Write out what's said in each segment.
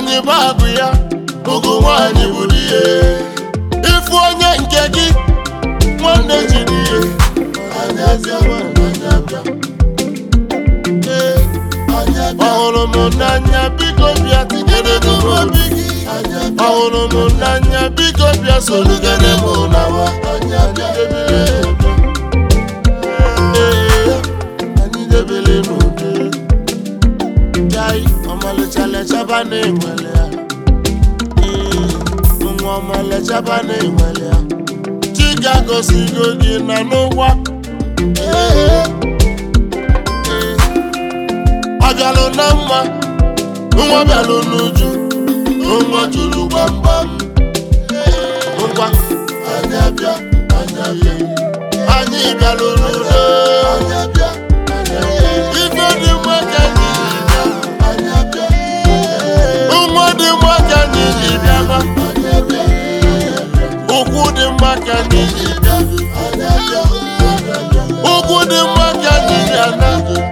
nwaanyị bụ agụ ya ụgụ nwaanyị bụ di ya ifu onye nke gị nwanne ji di ya ọhụrụ m n'anya biko bịa tinyere m obi gị ọhụrụ m n'anya biko bịa solugere m n'awa anyị debere n'udo jai ọmalịcha lechaba na-enwele ya nwa ọmalịchaba na-enwele ya Chika gosigo gị na n'ụwa ọ bịalụ na mma nwa bịalụ n'uju nwa juru gbamgbam ngwa anyị bịa anyị bịalụ n'udo ife dị mma ka anyị bịa nwa dị mma ka anyị ji bịa ụkwụ dị mma ka anyị ji bịa ụkwụ dị mma ka anyị ji ana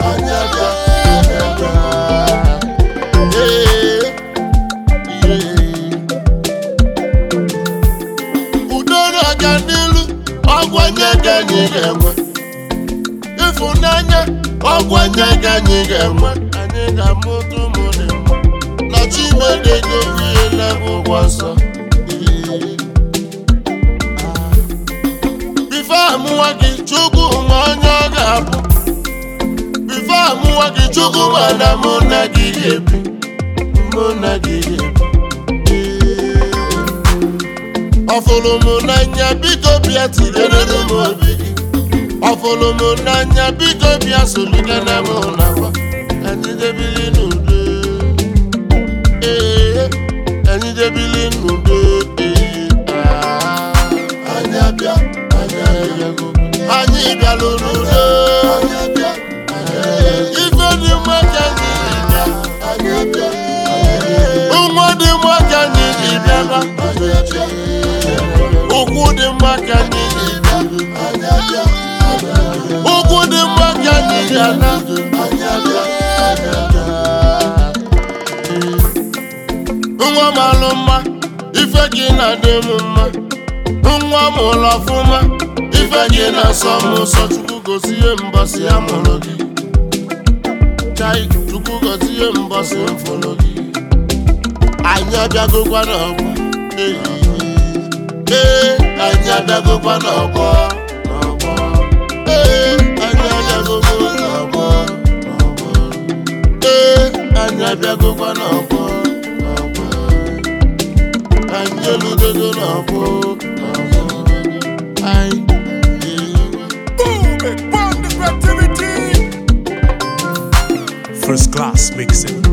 udo na-aga n'ilu ọgwanye ka anyị ga-enwe ịfụnanya ọgwanye ka anyị ga-enwe anyị ga-amụta ụmụ dị mma na Chimedego wiela ụgwọ nsọ bife amụwa gị Chukwu ma onye ọ ga-abụ bife amụwa gị Chukwu mana mụ na gị ga-ebi ọfụlụ m n'anya biko bịa tinyere m obi gị ọfụlụ m n'anya biko bịa solugana m n'awa anyị debili n'udo anyị debili n'udo anyị bịalụ n'udo ife dị mma ka anyị bịa nwa dị mma ka anyị ji bịa ụkwụ dị mma ka anyị ji bịa ụkwụ dị mma ka anyị ji ana nwa m alụ mma ife gị na-adị m mma nwa m ụlọ ọfụma ife gị na-asọ m ụsọ Chukwu gozie mbọsị ya mụrụ gị chai Chukwu gozie mbọsị mfụrụ gị anyị abịagokwa n'ọgbọ anyị abịagokwa n'ọgbọ anyị abịagokwa n'ọgbọ anyị abịagokwa n'ọgbọ anyị eludogo n'ọgbọ First class mixing.